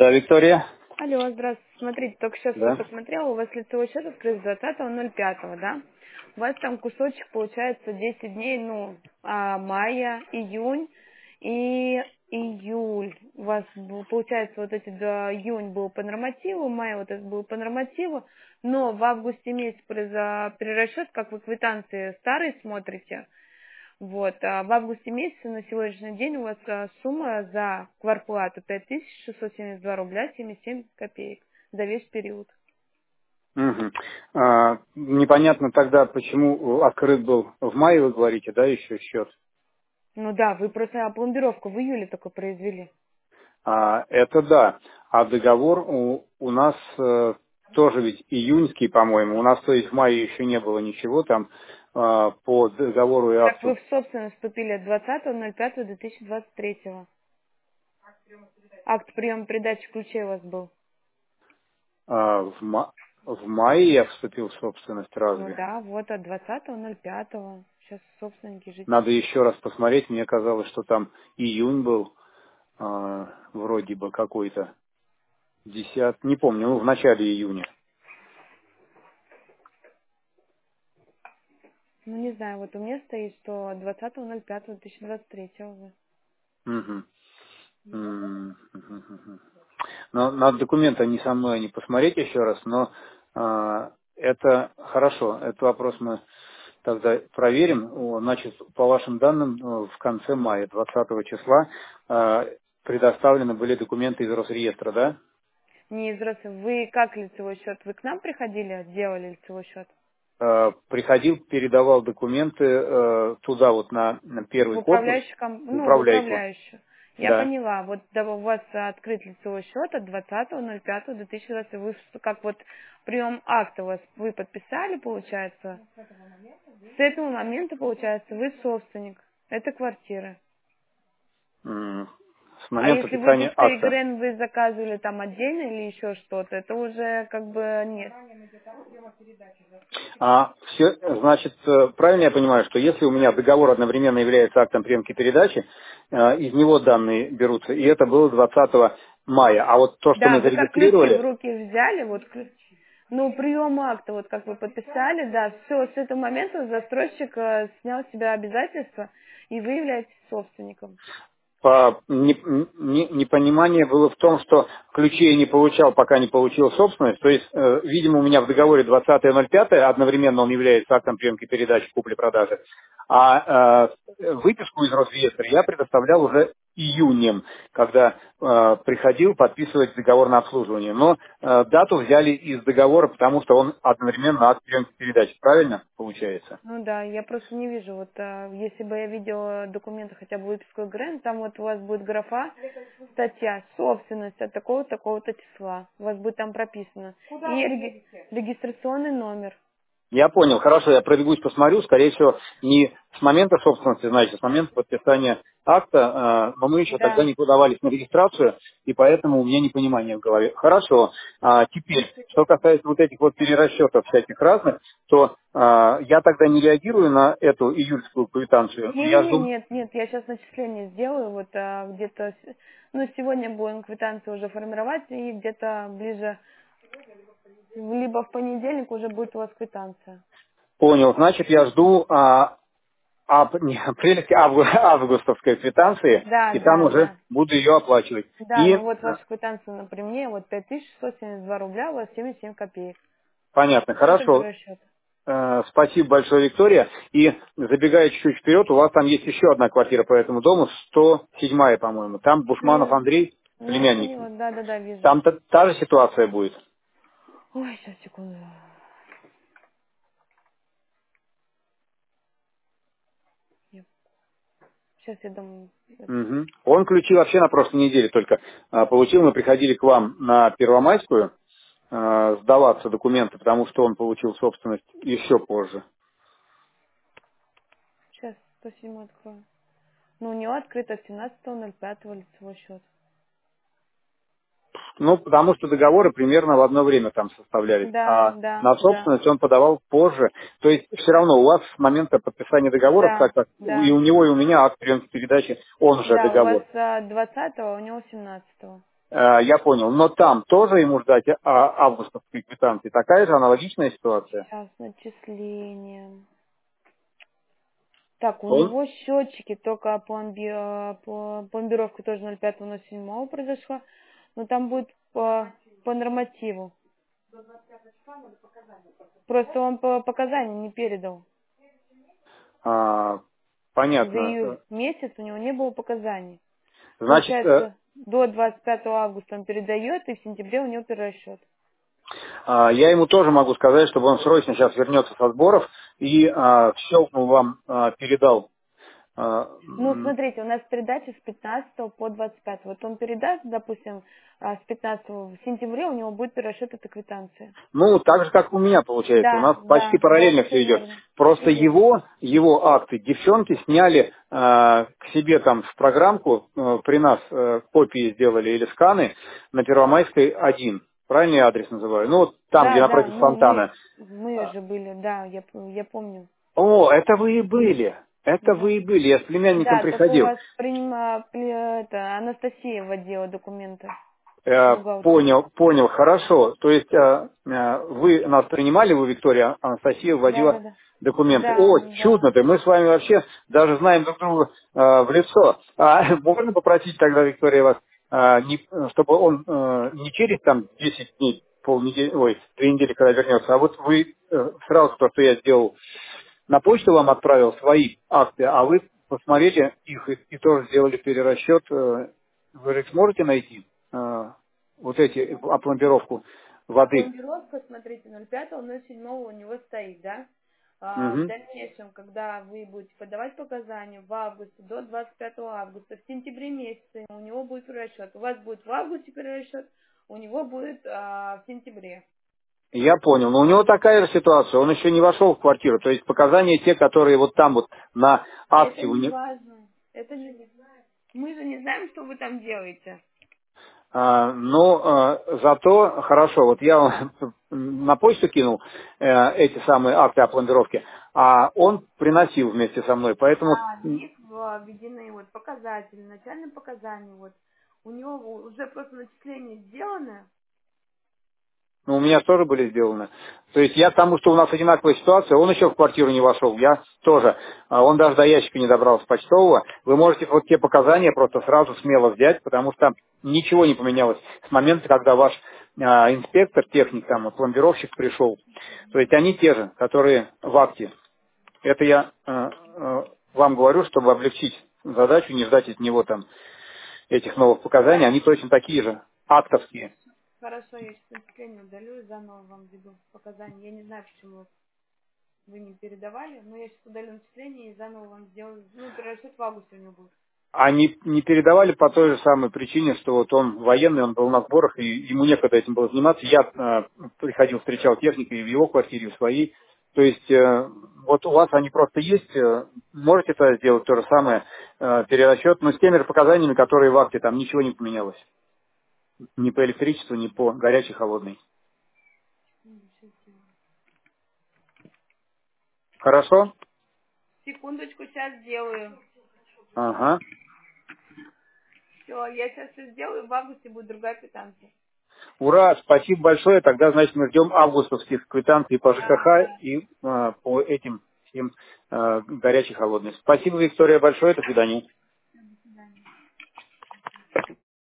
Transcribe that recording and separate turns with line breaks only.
Да, Виктория?
Алло, здравствуйте. Смотрите, только сейчас вот
Да.
посмотрела, у вас лицевой счет открыт с 20.05, да? У вас там кусочек получается 10 дней, мая, июнь и июль. У вас получается вот эти июнь был по нормативу, май вот этот был по нормативу, но в августе месяц за перерасчет, как вы квитанции старые смотрите, вот, а в августе месяце на сегодняшний день у вас сумма за квартплату 5672 рубля 77 копеек за весь период.
Мгм. Непонятно тогда, почему открыт был в мае, вы говорите, да, еще счет?
Ну да, вы просто пломбировку в июле только произвели.
Это да. А договор у нас тоже ведь июньский, по-моему. У нас, то есть, в мае еще не было ничего там по договору и
Так вы
акту.
в собственность вступили от 20.05.2023. Акт приема передачи ключей у вас был.
В мае я вступил в собственность,
Ну
разве?
да, вот от 20.05. Сейчас собственники жители.
Надо еще раз посмотреть. Мне казалось, что там июнь был вроде бы какой-то. 10, не помню, в начале июня.
Ну не знаю, вот у меня стоит, что от 20.05.2023.
Мгм. Мгм. Но надо документы они со мной не посмотреть еще раз, но это хорошо. Этот вопрос мы тогда проверим. Значит, по вашим данным, в конце мая, 20 числа, предоставлены были документы из Росреестра, да?
Не из Вы как лицевой счет? Вы к нам приходили, делали лицевой счет?
Приходил, передавал документы туда, вот на
В
первый корпус,
управляющую,
в
в
управляйку.
управляющую. Я
Да.
поняла. Вот да, у вас открыт лицевой счет от 20.05.2020. Вы как вот прием акта у вас вы подписали, получается. С этого момента, получается, вы собственник. Это квартиры.
С
А
момента
если
подписания
выписка
акта.
ИГРН вы заказывали там отдельно или еще что-то, это уже как бы нет.
Все, значит, правильно я понимаю, что если у меня договор одновременно является актом приемки передачи, из него данные берутся, и это было 20 мая. А вот то, что
Да,
мы
вы как ключи в
зарегистрировали,
руки взяли, вот ну, прием акта, вот как вы подписали, да, все, с этого момента застройщик снял с себя обязательства, и вы являетесь собственником.
непонимание было в том, что ключи я не получал, пока не получил собственность. То есть, видимо, у меня в договоре 20.05 одновременно он является актом приемки передачи купли-продажи, а выписку из Росреестра я предоставлял уже июнем, когда приходил подписывать договор на обслуживание. Но дату взяли из договора, потому что он одновременно акт приемки передачи. Правильно получается?
Ну да, я просто не вижу, вот если бы я видела документы, хотя бы выписку ГРН, там вот у вас будет графа, статья, собственность от такого-то числа. У вас будет там прописано. И регистрационный номер.
Я понял, хорошо, я пробегусь, посмотрю, скорее всего, не с момента собственности, значит, а с момента подписания акта, но мы еще тогда
Да.
не подавались на регистрацию, и поэтому у меня непонимание в голове. Хорошо, теперь, что касается вот этих вот перерасчетов всяких разных, то я тогда не реагирую на эту июльскую квитанцию, я
Не-не-не,
жду.
нет, я сейчас начисление сделаю, вот где-то, ну, сегодня будем квитанцию уже формировать, и где-то ближе, либо в понедельник уже будет у вас квитанция.
Понял, значит, я жду прелести августовской квитанции,
Да,
и там
да,
уже
да.
буду ее оплачивать.
Да,
И
ну вот ваша квитанция на при мне, вот 5672 рубля, у вас 77 копеек.
понятно,
Это
хорошо.
расчет.
Спасибо большое, Виктория. И забегая чуть-чуть вперед, у вас там есть еще одна квартира по этому дому, 107-я, по-моему. Там Бушманов Андрей,
Ну, я
племянник.
поняла, да, вижу.
Там та же ситуация будет.
Ой, сейчас, секунду. Сейчас я думаю,
Мгм. Он ключи вообще на прошлой неделе только получил. Мы приходили к вам на Первомайскую сдаваться документы, потому что он получил собственность еще позже.
сейчас 107 открою. Ну, у него открыто 17.05 лицевой счет.
Ну, потому что договоры примерно в одно время там составлялись,
Да,
а
да,
на
да,
собственность он подавал позже. То есть все равно у вас с момента подписания договоров, так
да,
как и
да.
у него, и у меня акт приемки передачи, он же
Да, у вас
договор.
20 у него 17-го.
Я понял. Но там тоже ему ждать августовской квитанции. Такая же аналогичная ситуация.
Сейчас начисление. Так, у
Он?
него счетчики только пломбировка тоже 05.07 произошла, но там будет по нормативу. Просто он по показаниям не передал. За
Понятно.
июль месяц у него не было показаний.
Значит,
Получается, до 25 августа он передает, и в сентябре у него перерасчет.
я ему тоже могу сказать, чтобы он срочно сейчас вернется со сборов и щелкнул вам, передал.
Ну, смотрите, у нас передача с 15 по 25. Вот он передаст, допустим, с 15 в сентябре у него будет перерасчет этой квитанции.
Ну, так же, как у меня получается. У
Да,
нас почти
да, да,
параллельно
все
все идет.
верно.
Просто
Все верно.
его акты девчонки сняли к себе там в программку, при нас копии сделали или сканы на Первомайской 1. Правильный адрес называю? Ну, вот там, где
Да, да,
напротив
ну
фонтана.
мы же были, да, я помню.
О, это вы и были. Это
Да.
вы и были. Я с племянником
Да, только у
приходил.
вас это, Анастасия вводила документы, бухгалтер.
Понял, хорошо. То есть вы нас принимали, вы, Виктория, Анастасия
Да,
вводила
да, да.
документы.
Да,
О,
да.
чудно-то, мы с вами вообще даже знаем друг друга в лицо. Можно попросить тогда, Виктория, вас, чтобы он не через там 10 дней, полнедели, 3 недели, когда вернется, а вот вы сразу то, что я сделал, на почту вам отправил свои акты, а вы посмотрели их и тоже сделали перерасчет. Вы же их сможете найти? Вот эти, опломбировку
А
воды.
пломбировка, смотрите, 05.07 у него стоит, да? В
Мгм.
дальнейшем, когда вы будете подавать показания в августе до 25 августа, в сентябре месяце у него будет перерасчет. У вас будет в августе перерасчет, у него будет в сентябре.
Я понял. Но у него такая же ситуация. Он еще не вошел в квартиру. То есть показания те, которые вот там вот на
Это
акте у
не
него.
важно. Это не... Мы же не знаем, что вы там делаете.
Но зато хорошо, вот я вам на почту кинул эти самые акты о пломбировке, а он приносил вместе со мной, поэтому
Да, здесь введены вот показатели, начальные показания. Вот. У него уже просто начисления сделаны.
ну, у меня тоже были сделаны. То есть я к тому, что у нас одинаковая ситуация, он еще в квартиру не вошел, я тоже. Он даже до ящика не добрался почтового. Вы можете вот те показания просто сразу смело взять, потому что ничего не поменялось с момента, когда ваш инспектор, техник, там, пломбировщик пришел. То есть они те же, которые в акте. Это я вам говорю, чтобы облегчить задачу, не ждать от него там этих новых показаний. Они точно такие же, актовские.
Хорошо, я сейчас начисление удалю и заново вам введу показания. Я не знаю, почему вы не передавали, но я сейчас удалю начисление и заново вам сделаю. Ну, перерасчет в августе у него будет.
Они не передавали по той же самой причине, что вот он военный, он был на сборах, и ему некогда этим было заниматься. Я приходил, встречал техника и в его квартире, и в своей. То есть вот у вас они просто есть, можете тогда сделать то же самое, перерасчет, но с теми же показаниями, которые в акте, там ничего не поменялось. Ни по электричеству, ни по горячей, холодной.
Сейчас сделаю.
Хорошо?
Секундочку, сейчас сделаю.
Ага.
Все, я сейчас все сделаю, в августе будет другая квитанция.
Ура, спасибо большое. Тогда, значит, мы ждем августовских квитанций по
Да,
ЖКХ
да.
и по этим всем горячей холодной. Спасибо, Виктория, большое. До свидания.